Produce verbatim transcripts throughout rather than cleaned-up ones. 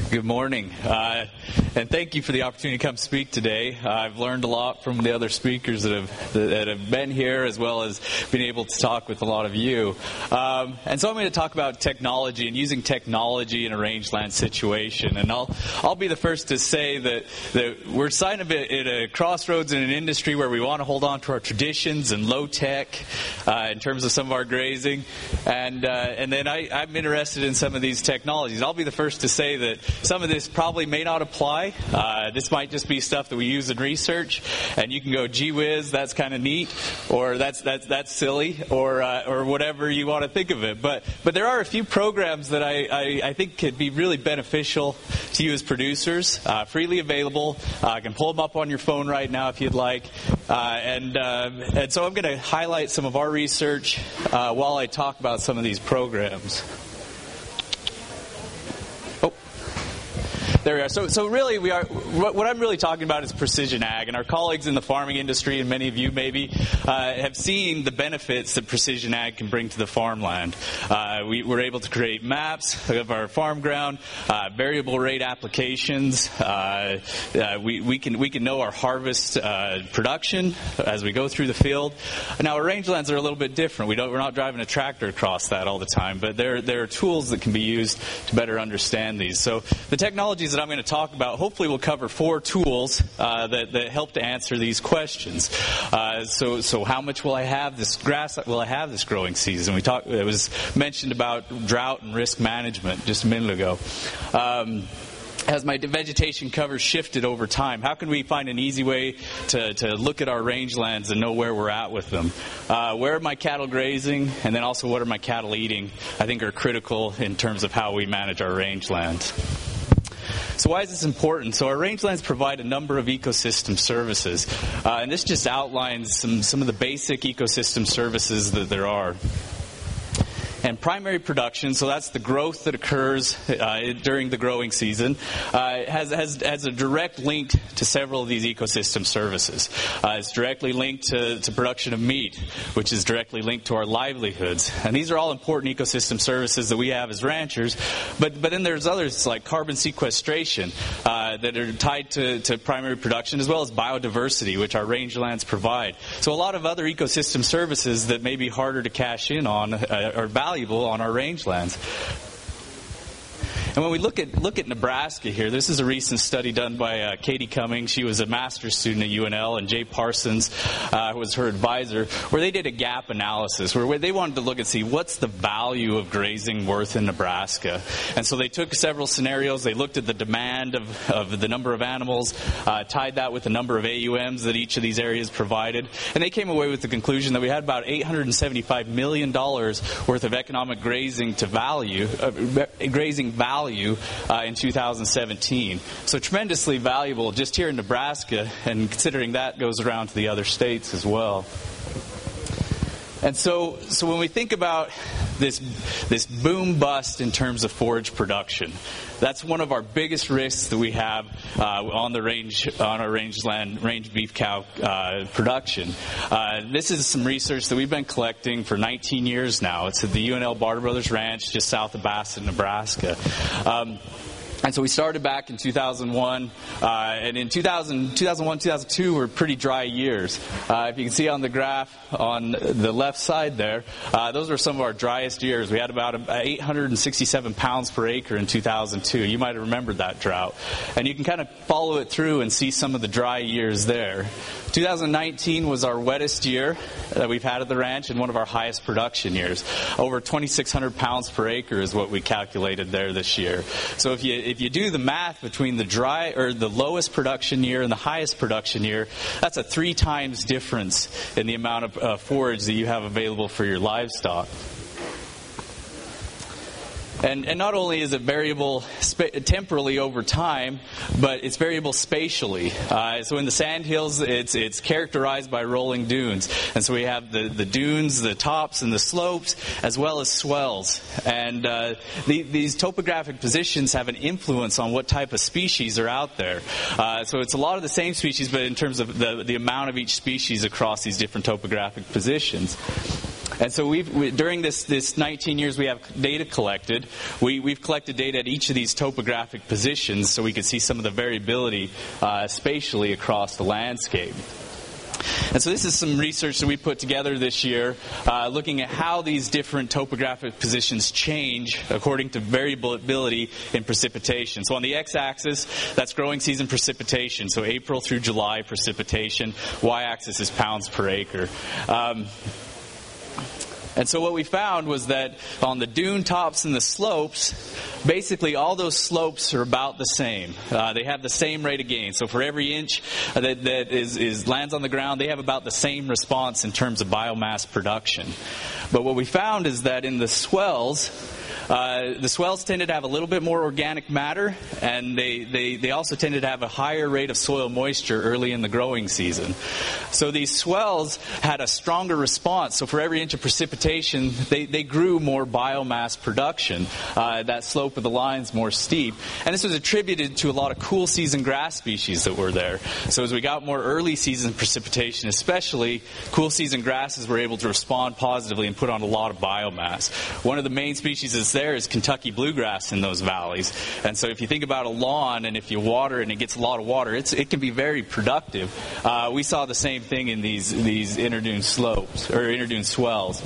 Good morning, uh, and thank you for the opportunity to come speak today. Uh, I've learned a lot from the other speakers that have that have been here, as well as being able to talk with a lot of you. Um, and so I'm going to talk about technology and using technology in a rangeland situation. And I'll I'll be the first to say that, that we're kind of at a crossroads in an industry where we want to hold on to our traditions and low tech uh, in terms of some of our grazing, and uh, and then I, I'm interested in some of these technologies. I'll be the first to say that some of this probably may not apply. Uh, this might just be stuff that we use in research, and you can go, gee whiz, that's kind of neat, or that's that's that's silly, or uh, or whatever you want to think of it. But but there are a few programs that I, I, I think could be really beneficial to you as producers, uh, freely available. Uh, I can pull them up on your phone right now if you'd like. Uh, and uh, and so I'm going to highlight some of our research uh, while I talk about some of these programs. There we are. So, so really, we are. What, what I'm really talking about is precision ag, and our colleagues in the farming industry, and many of you maybe, uh, have seen the benefits that precision ag can bring to the farmland. Uh, we were able to create maps of our farm ground, uh, variable rate applications. Uh, uh, we, we can we can know our harvest uh, production as we go through the field. Now, our rangelands are a little bit different. We don't. We're not driving a tractor across that all the time, but there there are tools that can be used to better understand these. So the technologies that I'm going to talk about hopefully will cover four tools uh, that, that help to answer these questions. Uh, so, so how much will I have this grass? Will I have this growing season? We talked. It was mentioned about drought and risk management just a minute ago. Um, Has my vegetation cover shifted over time? How can we find an easy way to, to look at our rangelands and know where we're at with them? Uh, where are my cattle grazing? And then also, what are my cattle eating? I think are critical in terms of how we manage our rangelands. So why is this important? So our rangelands provide a number of ecosystem services. Uh, and this just outlines some, some of the basic ecosystem services that there are. And primary production, so that's the growth that occurs uh, during the growing season, uh, has, has has a direct link to several of these ecosystem services. Uh, it's directly linked to, to production of meat, which is directly linked to our livelihoods. And these are all important ecosystem services that we have as ranchers. But but then there's others like carbon sequestration uh, that are tied to, to primary production, as well as biodiversity, which our rangelands provide. So a lot of other ecosystem services that may be harder to cash in on uh, are valuable on our rangelands. And when we look at look at Nebraska here, this is a recent study done by uh, Katie Cummings. She was a master's student at U N L, and Jay Parsons uh, was her advisor, where they did a gap analysis, where they wanted to look and see what's the value of grazing worth in Nebraska. And so they took several scenarios. They looked at the demand of, of the number of animals, uh, tied that with the number of A U Ms that each of these areas provided, and they came away with the conclusion that we had about eight hundred seventy-five million dollars worth of economic grazing to value, uh, grazing value Uh, in two thousand seventeen. So tremendously valuable just here in Nebraska, and considering that goes around to the other states as well. And so so when we think about this this boom bust in terms of forage production, that's one of our biggest risks that we have uh, on the range on our rangeland range beef cow uh, production. Uh, this is some research that we've been collecting for nineteen years now. It's at the U N L Barter Brothers Ranch just south of Bassett, Nebraska. Um, And so we started back in two thousand one, uh, and in two thousand, two thousand one, two thousand two were pretty dry years. Uh, if you can see on the graph on the left side there, uh, those were some of our driest years. We had about eight hundred sixty-seven pounds per acre in two thousand two. You might have remembered that drought. And you can kind of follow it through and see some of the dry years there. two thousand nineteen was our wettest year that we've had at the ranch, and one of our highest production years. Over twenty-six hundred pounds per acre is what we calculated there this year. So if you if you do the math between the dry or the lowest production year and the highest production year, that's a three times difference in the amount of uh, forage that you have available for your livestock. And, and not only is it variable spa- temporally over time, but it's variable spatially. Uh, so in the sandhills, it's it's characterized by rolling dunes. And so we have the, the dunes, the tops, and the slopes, as well as swells. And uh, the, these topographic positions have an influence on what type of species are out there. Uh, so it's a lot of the same species, but in terms of the, the amount of each species across these different topographic positions. And so we've, we, during this, this nineteen years we have data collected, we, we've collected data at each of these topographic positions so we can see some of the variability uh, spatially across the landscape. And so this is some research that we put together this year, uh, looking at how these different topographic positions change according to variability in precipitation. So on the x-axis, that's growing season precipitation, so April through July precipitation. Y-axis is pounds per acre. Um, And so what we found was that on the dune tops and the slopes, basically all those slopes are about the same. Uh, they have the same rate of gain. So for every inch that, that is, is lands on the ground, they have about the same response in terms of biomass production. But what we found is that in the swells, Uh, the swells tended to have a little bit more organic matter, and they, they, they also tended to have a higher rate of soil moisture early in the growing season. So these swells had a stronger response. So for every inch of precipitation, they, they grew more biomass production. Uh, that slope of the line's more steep. And this was attributed to a lot of cool season grass species that were there. So as we got more early season precipitation, especially, cool season grasses were able to respond positively and put on a lot of biomass. One of the main species that's there is Kentucky bluegrass in those valleys. And so if you think about a lawn, and if you water it and it gets a lot of water, it's, it can be very productive. Uh, we saw the same thing in these, these interdune slopes, or interdune swells.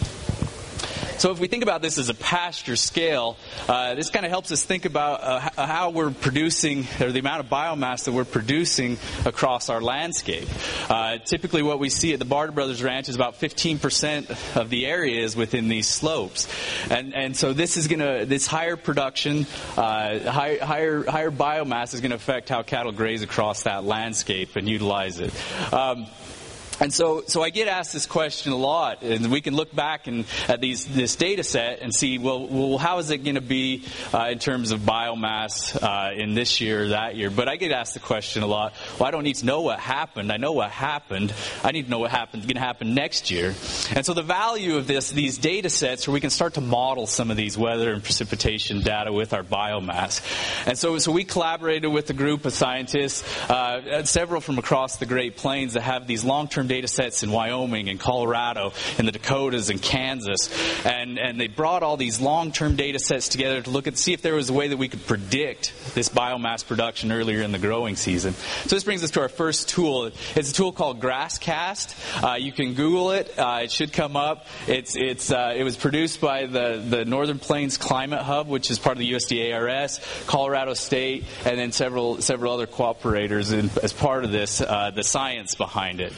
So if we think about this as a pasture scale, uh, this kind of helps us think about uh, how we're producing, or the amount of biomass that we're producing across our landscape. Uh, typically what we see at the Barter Brothers Ranch is about fifteen percent of the area is within these slopes. And and so this is going to, this higher production, uh, high, higher higher biomass is going to affect how cattle graze across that landscape and utilize it. Um, And so, so I get asked this question a lot, and we can look back and at these this data set and see, well, well, how is it going to be uh, in terms of biomass uh, in this year or that year? But I get asked the question a lot. Well, I don't need to know what happened. I know what happened. I need to know what happened going to happen next year. And so the value of this these data sets, where we can start to model some of these weather and precipitation data with our biomass. And so, so we collaborated with a group of scientists, uh, several from across the Great Plains, that have these long-term data sets in Wyoming and Colorado and the Dakotas and Kansas, and and they brought all these long-term data sets together to look at see if there was a way that we could predict this biomass production earlier in the growing season. So this brings us to our first tool. It's a tool called GrassCast. Uh, you can Google it. Uh, it should come up. It's it's uh, it was produced by the the Northern Plains Climate Hub, which is part of the U S D A R S, Colorado State, and then several several other cooperators in, as part of this, uh, the science behind it.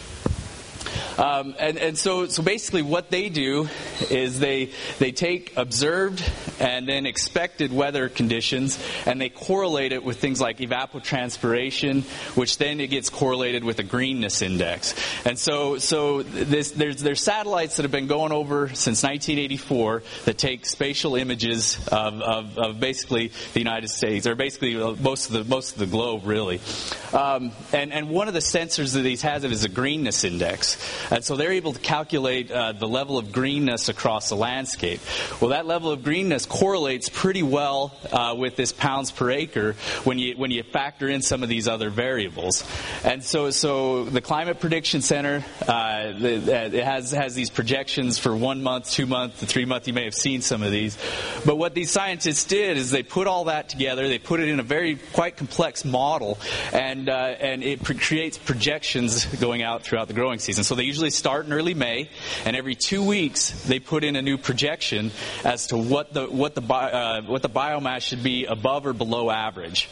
Um, and, and so, so basically what they do is they they take observed and then expected weather conditions, and they correlate it with things like evapotranspiration, which then it gets correlated with a greenness index. And so so this, there's there's satellites that have been going over since nineteen eighty-four that take spatial images of, of, of basically the United States, or basically most of the most of the globe, really. Um, and and one of the sensors that these has it is a greenness index. And so they're able to calculate uh, the level of greenness across the landscape. Well, that level of greenness correlates pretty well uh, with this pounds per acre when you when you factor in some of these other variables. And so so the Climate Prediction Center, uh, it has has these projections for one month, two month, three month. You may have seen some of these. But what these scientists did is they put all that together. They put it in a very quite complex model, and uh, and it pre- creates projections going out throughout the growing season. So they usually start in early May, and every two weeks they put in a new projection as to what the what the uh, what the biomass should be above or below average.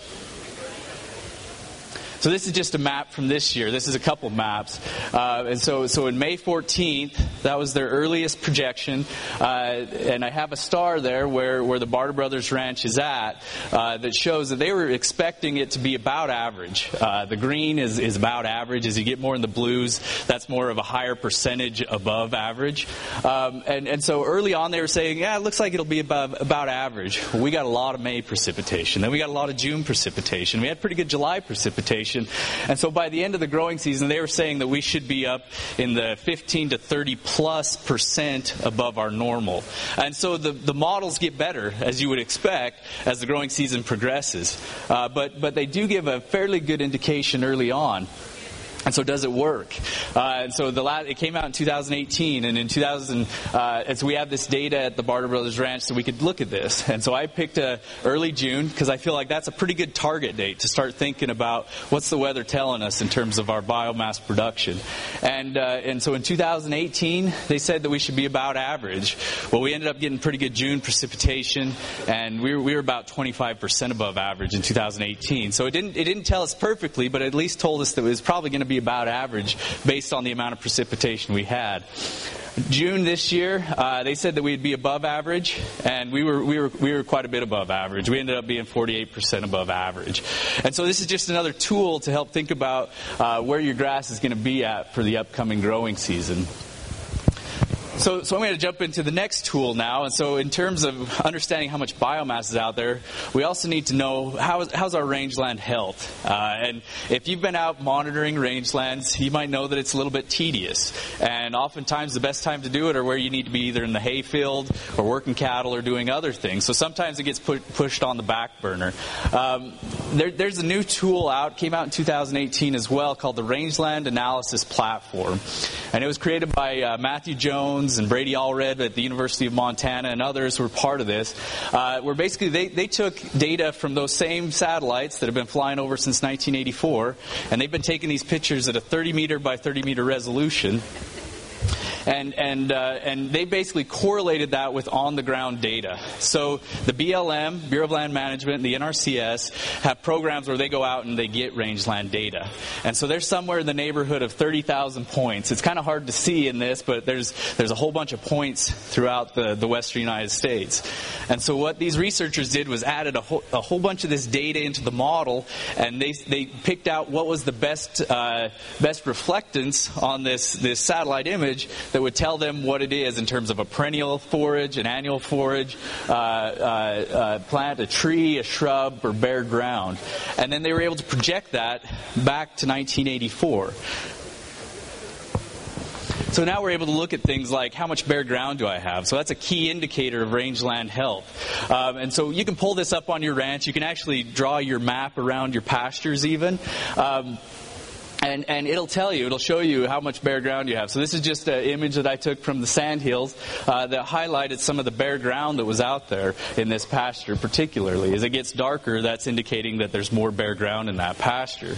So this is just a map from this year. This is a couple maps. Uh, and so so in May fourteenth, that was their earliest projection. Uh, and I have a star there where, where the Barter Brothers Ranch is at uh, that shows that they were expecting it to be about average. Uh, the green is, is about average. As you get more in the blues, that's more of a higher percentage above average. Um, and, and so early on they were saying, yeah, it looks like it'll be above, about average. Well, we got a lot of May precipitation. Then we got a lot of June precipitation. We had pretty good July precipitation. And so by the end of the growing season, they were saying that we should be up in the fifteen to thirty plus percent above our normal. And so the, the models get better, as you would expect, as the growing season progresses. Uh, but, but they do give a fairly good indication early on. And so does it work? Uh, and so the la- it came out in two thousand eighteen, and in two thousand, uh, and so we have this data at the Barter Brothers Ranch so we could look at this. And so I picked uh, early June because I feel like that's a pretty good target date to start thinking about what's the weather telling us in terms of our biomass production. And uh, and so in two thousand eighteen, they said that we should be about average. Well, we ended up getting pretty good June precipitation, and we were, we were about twenty-five percent above average in two thousand eighteen. So it didn't it didn't tell us perfectly, but it at least told us that it was probably going to be about average based on the amount of precipitation we had. June this year, uh, they said that we'd be above average, and we were we were we were quite a bit above average. We ended up being forty-eight percent above average, and so this is just another tool to help think about uh, where your grass is going to be at for the upcoming growing season. So, so I'm going to jump into the next tool now. And so in terms of understanding how much biomass is out there, we also need to know how is, how's our rangeland health. Uh, and if you've been out monitoring rangelands, you might know that it's a little bit tedious. And oftentimes the best time to do it are where you need to be either in the hayfield or working cattle or doing other things. So sometimes it gets put, pushed on the back burner. Um, there, there's a new tool out, came out in two thousand eighteen as well, called the Rangeland Analysis Platform. And it was created by uh, Matthew Jones and Brady Allred at the University of Montana, and others were part of this, uh, where basically they, they took data from those same satellites that have been flying over since nineteen eighty-four, and they've been taking these pictures at a thirty meter by thirty meter resolution. And and uh, and they basically correlated that with on-the-ground data. So the B L M, Bureau of Land Management, and the N R C S have programs where they go out and they get rangeland data. And so they're somewhere in the neighborhood of thirty thousand points. It's kind of hard to see in this, but there's there's a whole bunch of points throughout the, the western United States. And so what these researchers did was added a whole, a whole bunch of this data into the model, and they they picked out what was the best uh, best reflectance on this this satellite image that would tell them what it is in terms of a perennial forage, an annual forage, uh, uh, uh, plant, a tree, a shrub, or bare ground. And then they were able to project that back to nineteen eighty-four. So now we're able to look at things like how much bare ground do I have? So that's a key indicator of rangeland health. Um, and so you can pull this up on your ranch. You can actually draw your map around your pastures even. Um, And, and it'll tell you, it'll show you how much bare ground you have. So this is just an image that I took from the sandhills uh, that highlighted some of the bare ground that was out there in this pasture particularly. As it gets darker, that's indicating that there's more bare ground in that pasture.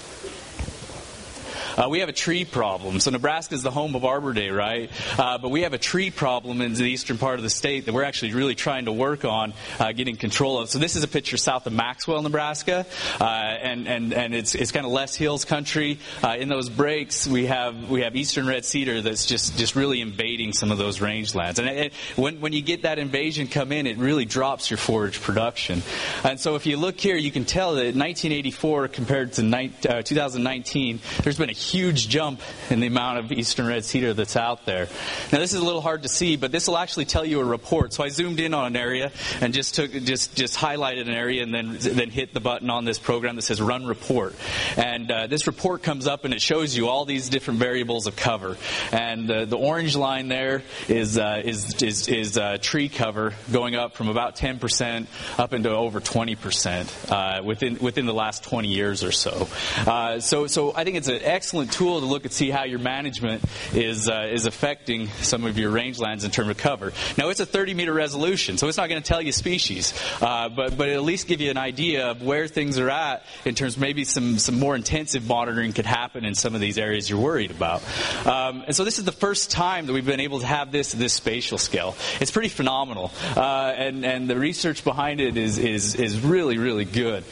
Uh, we have a tree problem. So Nebraska is the home of Arbor Day, right? Uh, but we have a tree problem in the eastern part of the state that we're actually really trying to work on uh, getting control of. So this is a picture south of Maxwell, Nebraska, uh, and and and it's it's kind of Les Hills country. Uh, in those breaks, we have we have eastern red cedar that's just just really invading some of those rangelands. And it, when when you get that invasion come in, it really drops your forage production. And so if you look here, you can tell that in nineteen eighty-four compared to ni- uh, two thousand nineteen, there's been a huge jump in the amount of eastern red cedar that's out there. Now this is a little hard to see, but this will actually tell you a report. So I zoomed in on an area and just took just just highlighted an area and then then hit the button on this program that says Run Report. And uh, this report comes up and it shows you all these different variables of cover. And uh, the orange line there is uh, is is, is uh, tree cover going up from about ten percent up into over twenty percent uh, within within the last twenty years or so. Uh, so so I think it's an excellent tool to look and see how your management is uh, is affecting some of your rangelands in terms of cover. Now it's a thirty meter resolution, so it's not going to tell you species, uh, but but it'll at least give you an idea of where things are at in terms of maybe some some more intensive monitoring could happen in some of these areas you're worried about. Um, and so this is the first time that we've been able to have this this spatial scale. It's pretty phenomenal, uh, and and the research behind it is is is really really good.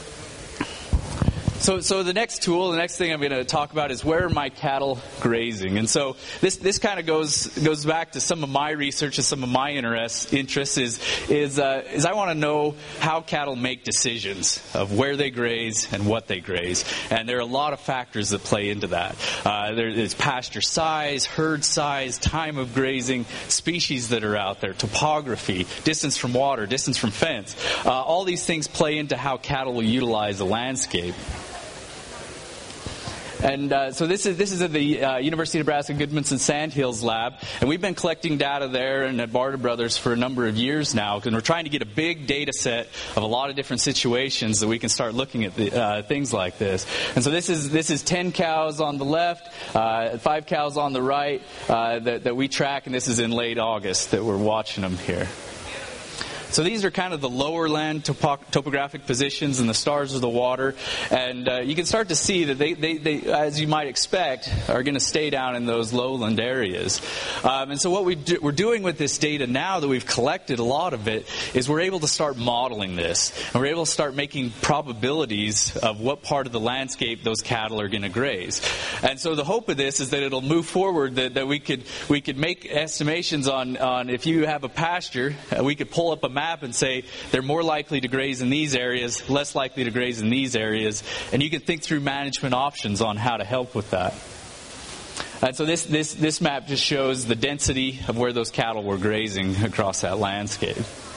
So, so the next tool, the next thing I'm going to talk about is where are my cattle grazing? And so this this kind of goes goes back to some of my research and some of my interest, interests is is uh, is I want to know how cattle make decisions of where they graze and what they graze. And there are a lot of factors that play into that. Uh, there is pasture size, herd size, time of grazing, species that are out there, topography, distance from water, distance from fence. Uh, all these things play into how cattle will utilize the landscape. And uh, so this is this is at the uh, University of Nebraska Goodmanson Sandhills lab, and we've been collecting data there and at Barta Brothers for a number of years now, because we're trying to get a big data set of a lot of different situations that we can start looking at the, uh, things like this. And so this is this is ten cows on the left, uh, five cows on the right uh, that, that we track, and this is in late August that we're watching them here. So these are kind of the lower land topo- topographic positions, and the stars of the water. And uh, you can start to see that they, they, they, as you might expect, are going to stay down in those lowland areas. Um, and so what we do, we're doing with this data now that we've collected a lot of it is we're able to start modeling this. And we're able to start making probabilities of what part of the landscape those cattle are going to graze. And so the hope of this is that it'll move forward, that, that we could we could make estimations on, on if you have a pasture, uh, we could pull up a map and say they're more likely to graze in these areas, less likely to graze in these areas, and you can think through management options on how to help with that. And so this, this, this map just shows the density of where those cattle were grazing across that landscape.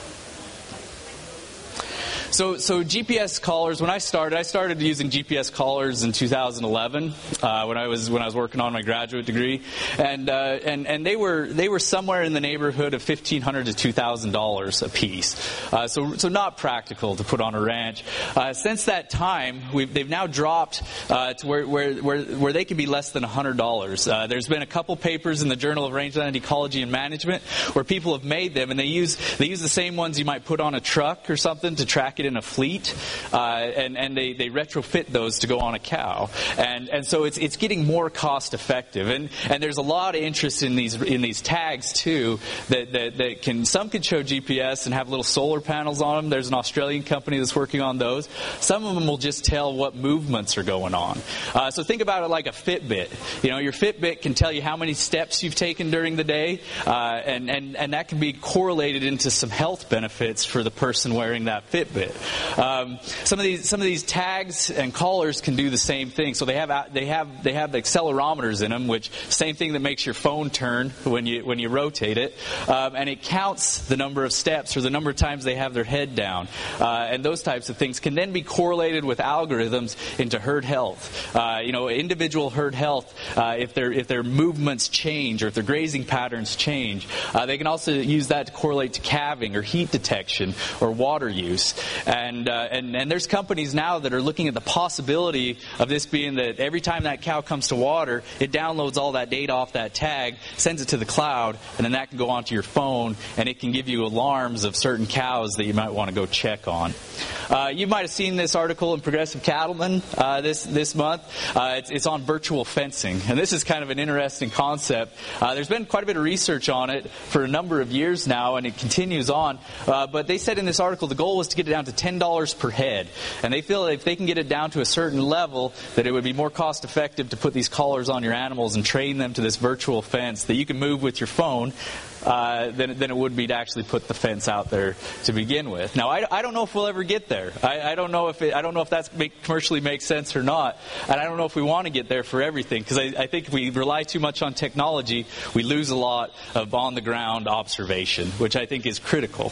So, so G P S collars. When I started, I started using G P S collars in two thousand eleven uh, when I was when I was working on my graduate degree, and uh, and and they were they were somewhere in the neighborhood of fifteen hundred to two thousand dollars a piece. Uh, so so not practical to put on a ranch. Uh, since that time, we've they've now dropped uh, to where where where where they can be less than a hundred dollars. Uh, there's been a couple papers in the Journal of Rangeland Ecology and Management where people have made them, and they use they use the same ones you might put on a truck or something to track it in a fleet, uh, and, and they, they retrofit those to go on a cow. And and so it's it's getting more cost effective. And and there's a lot of interest in these in these tags too that, that, that can some can show G P S and have little solar panels on them. There's an Australian company that's working on those. Some of them will just tell what movements are going on. Uh, so think about it like a Fitbit. You know, your Fitbit can tell you how many steps you've taken during the day, uh, and, and, and that can be correlated into some health benefits for the person wearing that Fitbit. Um, some of these some of these tags and collars can do the same thing. So they have they have they have accelerometers in them, which same thing that makes your phone turn when you when you rotate it, um, and it counts the number of steps or the number of times they have their head down, uh, and those types of things can then be correlated with algorithms into herd health. Uh, you know, individual herd health. Uh, if their if their movements change or if their grazing patterns change, uh, they can also use that to correlate to calving or heat detection or water use. And, uh, and and there's companies now that are looking at the possibility of this being that every time that cow comes to water, it downloads all that data off that tag, sends it to the cloud, and then that can go onto your phone, and it can give you alarms of certain cows that you might want to go check on. Uh, you might have seen this article in Progressive Cattleman uh, this this month. Uh, it's, it's on virtual fencing, and this is kind of an interesting concept. Uh, there's been quite a bit of research on it for a number of years now, and it continues on. Uh, but they said in this article the goal was to get it down to ten dollars per head, and they feel that if they can get it down to a certain level, that it would be more cost effective to put these collars on your animals and train them to this virtual fence that you can move with your phone. Uh, than, than it would be to actually put the fence out there to begin with. Now, I, I don't know if we'll ever get there. I, I don't know if it, I don't know if that make, commercially makes sense or not, and I don't know if we want to get there for everything, because I, I think if we rely too much on technology, we lose a lot of on-the-ground observation, which I think is critical.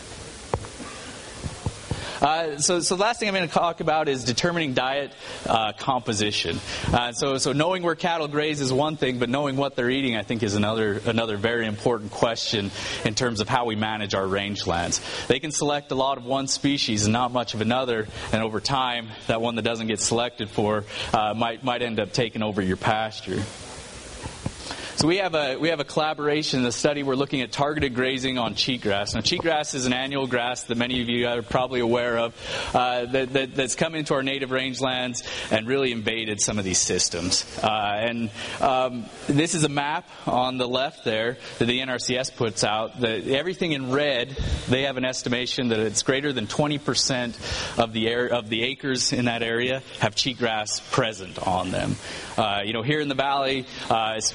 Uh, so, so the last thing I'm going to talk about is determining diet uh, composition. Uh, so, so knowing where cattle graze is one thing, but knowing what they're eating, I think, is another another very important question in terms of how we manage our rangelands. They can select a lot of one species and not much of another, and over time, that one that doesn't get selected for uh, might might end up taking over your pasture. So we have a we have a collaboration, a study. We're looking at targeted grazing on cheatgrass. Now, cheatgrass is an annual grass that many of you are probably aware of, uh, that, that, that's come into our native rangelands and really invaded some of these systems. Uh, and um, this is a map on the left there that the N R C S puts out. That everything in red, they have an estimation that it's greater than twenty percent of the air, of the acres in that area have cheatgrass present on them. Uh, you know, here in the valley, uh, especially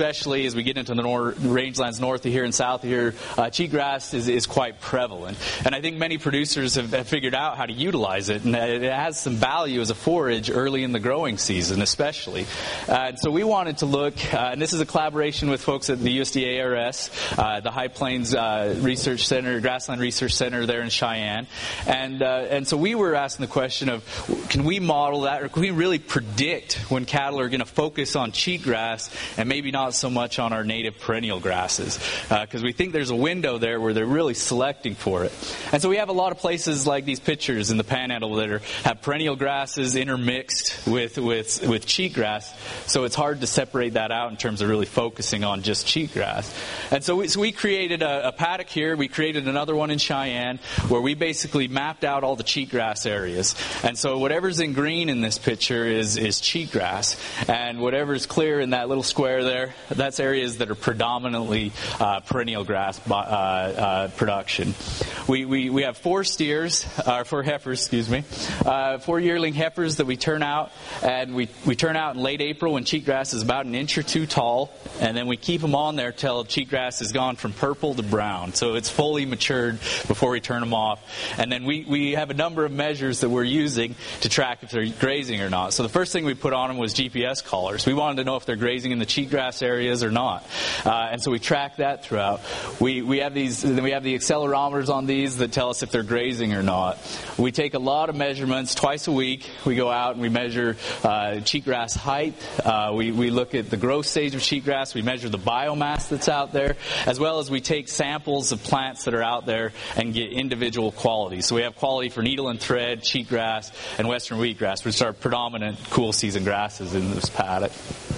as we get into the nor- rangelands north of here and south of here, uh, cheatgrass is, is quite prevalent. And I think many producers have, have figured out how to utilize it, and it has some value as a forage early in the growing season, especially. Uh, and so we wanted to look, uh, and this is a collaboration with folks at the U S D A A R S, uh, the High Plains uh, Research Center, Grassland Research Center there in Cheyenne. And uh, and so we were asking the question of, can we model that, or can we really predict when cattle are going to focus on cheatgrass and maybe not so much on our native perennial grasses? Because uh, we think there's a window there where they're really selecting for it. And so we have a lot of places like these pictures in the Panhandle that are, have perennial grasses intermixed with, with, with cheatgrass. So it's hard to separate that out in terms of really focusing on just cheatgrass. And so we, so we created a, a paddock here. We created another one in Cheyenne where we basically mapped out all the cheatgrass areas. And so whatever's in green in this picture is, is cheatgrass. And whatever's clear in that little square there, that's areas that are predominantly uh, perennial grass uh, uh, production. We, we, we have four steers, or uh, four heifers, excuse me, uh, four yearling heifers that we turn out, and we, we turn out in late April when cheatgrass is about an inch or two tall, and then we keep them on there till cheatgrass has gone from purple to brown. So it's fully matured before we turn them off. And then we, we have a number of measures that we're using to track if they're grazing or not. So the first thing we put on them was G P S collars. We wanted to know if they're grazing in the cheatgrass areas or not. Uh, and so we track that throughout. We we have these, then we have the accelerometers on these that tell us if they're grazing or not. We take a lot of measurements twice a week. We go out and we measure uh, cheatgrass height. Uh, we, we look at the growth stage of cheatgrass. We measure the biomass that's out there, as well as we take samples of plants that are out there and get individual quality. So we have quality for needle and thread, cheatgrass, and western wheatgrass, which are predominant cool season grasses in this paddock.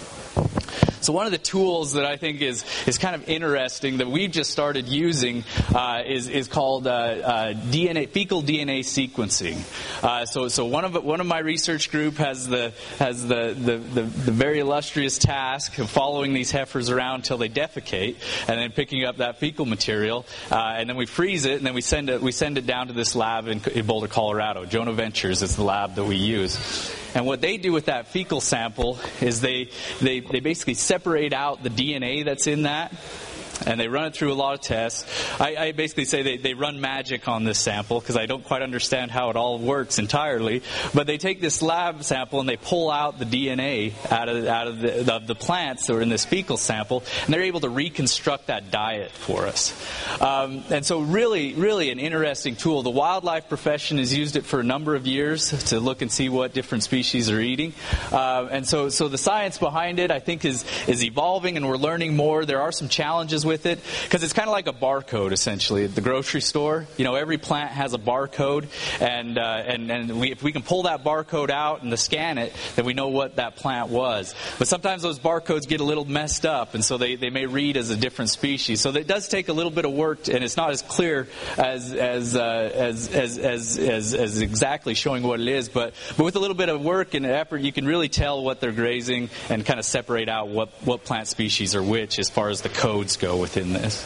So one of the tools that I think is is kind of interesting that we've just started using uh, is is called uh, uh, D N A fecal D N A sequencing. Uh, so so one of one of my research group has the has the the, the, the very illustrious task of following these heifers around until they defecate, and then picking up that fecal material, uh, and then we freeze it, and then we send it we send it down to this lab in, in Boulder, Colorado. Jonah Ventures is the lab that we use. And what they do with that fecal sample is they, they, they basically separate out the D N A that's in that, and they run it through a lot of tests. I, I basically say they, they run magic on this sample because I don't quite understand how it all works entirely. But they take this lab sample and they pull out the D N A out of, out of the, of the plants that are in this fecal sample, and they're able to reconstruct that diet for us. Um, and so really, really an interesting tool. The wildlife profession has used it for a number of years to look and see what different species are eating. Uh, and so, so the science behind it, I think, is, is evolving, and we're learning more. There are some challenges with with it, because it's kind of like a barcode essentially at the grocery store. You know, every plant has a barcode, and uh, and and we, if we can pull that barcode out and scan it, then we know what that plant was. But sometimes those barcodes get a little messed up, and so they, they may read as a different species. So it does take a little bit of work, and it's not as clear as as uh, as, as as as as exactly showing what it is. But but with a little bit of work and effort, you can really tell what they're grazing and kind of separate out what what plant species are which as far as the codes go within this.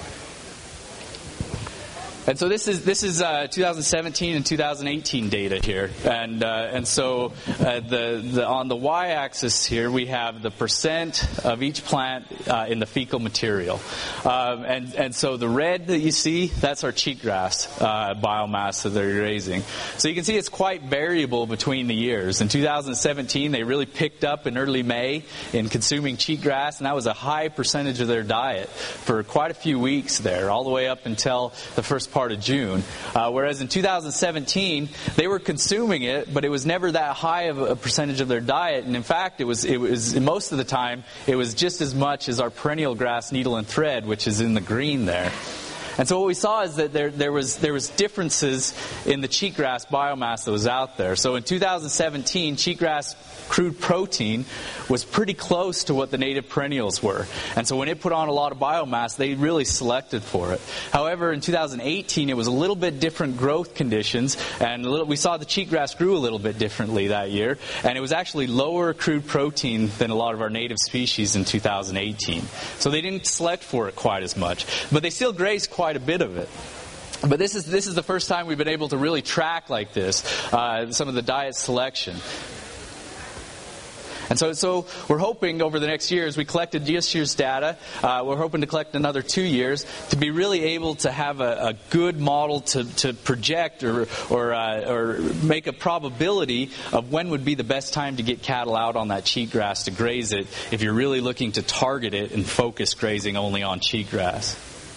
And so this is this is uh, two thousand seventeen and two thousand eighteen data here, and uh, and so uh, the the on the y-axis here we have the percent of each plant uh, in the fecal material, um, and and so the red that you see, that's our cheatgrass uh, biomass that they're grazing. So you can see it's quite variable between the years. In two thousand seventeen, they really picked up in early May in consuming cheatgrass, and that was a high percentage of their diet for quite a few weeks there, all the way up until the first part of June. Uh, whereas in two thousand seventeen, they were consuming it, but it was never that high of a percentage of their diet. And in fact, it was it was most of the time it was just as much as our perennial grass needle and thread, which is in the green there. And so what we saw is that there, there was there was differences in the cheatgrass biomass that was out there. So in two thousand seventeen, cheatgrass crude protein was pretty close to what the native perennials were. And so when it put on a lot of biomass, they really selected for it. However, in two thousand eighteen, it was a little bit different growth conditions, and a little, we saw the cheatgrass grew a little bit differently that year, and it was actually lower crude protein than a lot of our native species in two thousand eighteen. So they didn't select for it quite as much, but they still grazed quite a bit of it. But this is this is the first time we've been able to really track like this uh, some of the diet selection. And so, so we're hoping over the next year, as we collected this year's data, uh, we're hoping to collect another two years to be really able to have a, a good model to, to project or or, uh, or make a probability of when would be the best time to get cattle out on that cheatgrass to graze it if you're really looking to target it and focus grazing only on cheatgrass.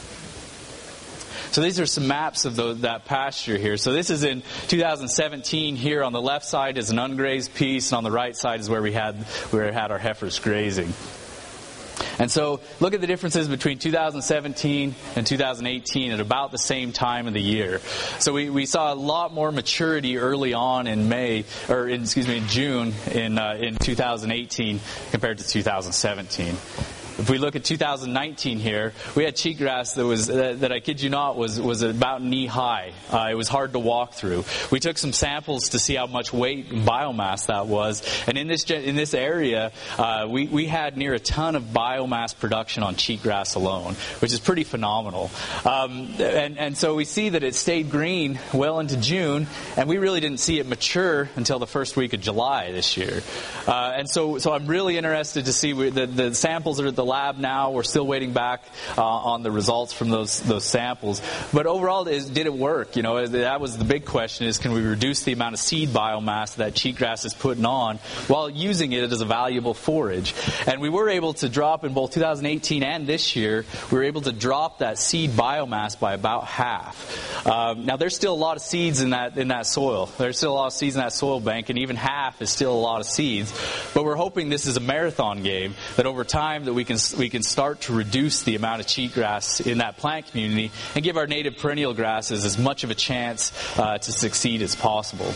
So these are some maps of the, that pasture here. So this is in two thousand seventeen. Here on the left side is an ungrazed piece, and on the right side is where we had where we had our heifers grazing. And so look at the differences between two thousand seventeen and two thousand eighteen at about the same time of the year. So we, we saw a lot more maturity early on in May, or in, excuse me, in June in uh, in two thousand eighteen compared to two thousand seventeen. If we look at two thousand nineteen here, we had cheatgrass that was that, that I kid you not was was about knee high. Uh, it was hard to walk through. We took some samples to see how much weight and biomass that was, and in this in this area, uh, we we had near a ton of biomass production on cheatgrass alone, which is pretty phenomenal. Um, and and so we see that it stayed green well into June, and we really didn't see it mature until the first week of July this year. Uh, and so so I'm really interested to see the the samples are at the lab now. We're still waiting back uh, on the results from those those samples. But overall, is, did it work? You know, that was the big question: is can we reduce the amount of seed biomass that cheatgrass is putting on while using it as a valuable forage? And we were able to drop in both two thousand eighteen and this year. We were able to drop that seed biomass by about half. Um, now, there's still a lot of seeds in that in that soil. There's still a lot of seeds in that soil bank, and even half is still a lot of seeds. But we're hoping this is a marathon game, that over time that we can we can start to reduce the amount of cheatgrass in that plant community and give our native perennial grasses as much of a chance uh, to succeed as possible.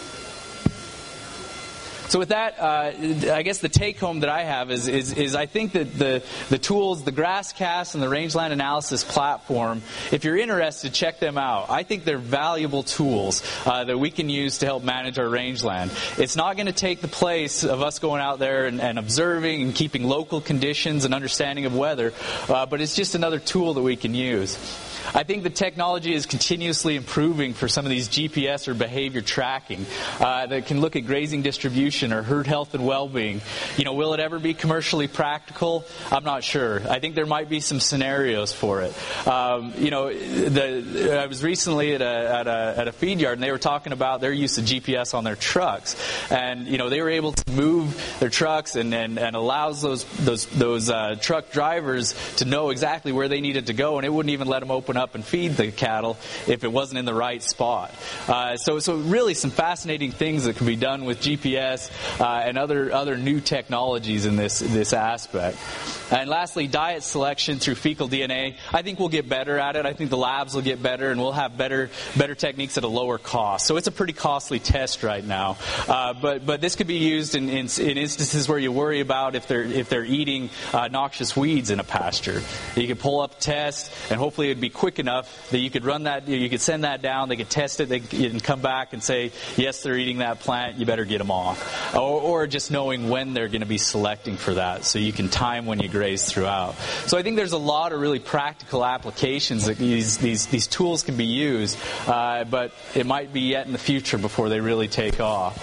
So with that, uh, I guess the take-home that I have is, is, is I think that the, the tools, the GrassCast and the Rangeland Analysis platform, if you're interested, check them out. I think they're valuable tools uh, that we can use to help manage our rangeland. It's not going to take the place of us going out there and, and observing and keeping local conditions and understanding of weather, uh, but it's just another tool that we can use. I think the technology is continuously improving for some of these G P S or behavior tracking uh, that can look at grazing distribution or herd health and well-being. You know, will it ever be commercially practical? I'm not sure. I think there might be some scenarios for it. Um, you know, the, I was recently at a, at a at a feed yard, and they were talking about their use of G P S on their trucks, and you know they were able to move their trucks and and, and allows those those those uh, truck drivers to know exactly where they needed to go, and it wouldn't even let them open up and feed the cattle if it wasn't in the right spot. Uh, so, so really some fascinating things that can be done with G P S uh, and other other new technologies in this this aspect. And lastly, diet selection through fecal D N A. I think we'll get better at it. I think the labs will get better, and we'll have better better techniques at a lower cost. So it's a pretty costly test right now. Uh, but but this could be used in, in in instances where you worry about if they're if they're eating uh, noxious weeds in a pasture. You could pull up a test, and hopefully it'd be quick enough that you could run that, you could send that down, they could test it, they can come back and say, yes, they're eating that plant, you better get them off. Or, or just knowing when they're going to be selecting for that, so you can time when you graze throughout. So I think there's a lot of really practical applications that these these, these tools can be used, uh, but it might be yet in the future before they really take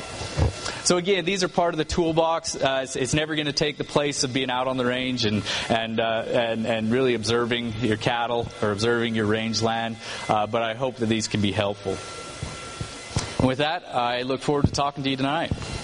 off. So again, these are part of the toolbox. Uh, it's, it's never going to take the place of being out on the range and and uh, and, and really observing your cattle or observing your rangeland. Uh, but I hope that these can be helpful. And with that, I look forward to talking to you tonight.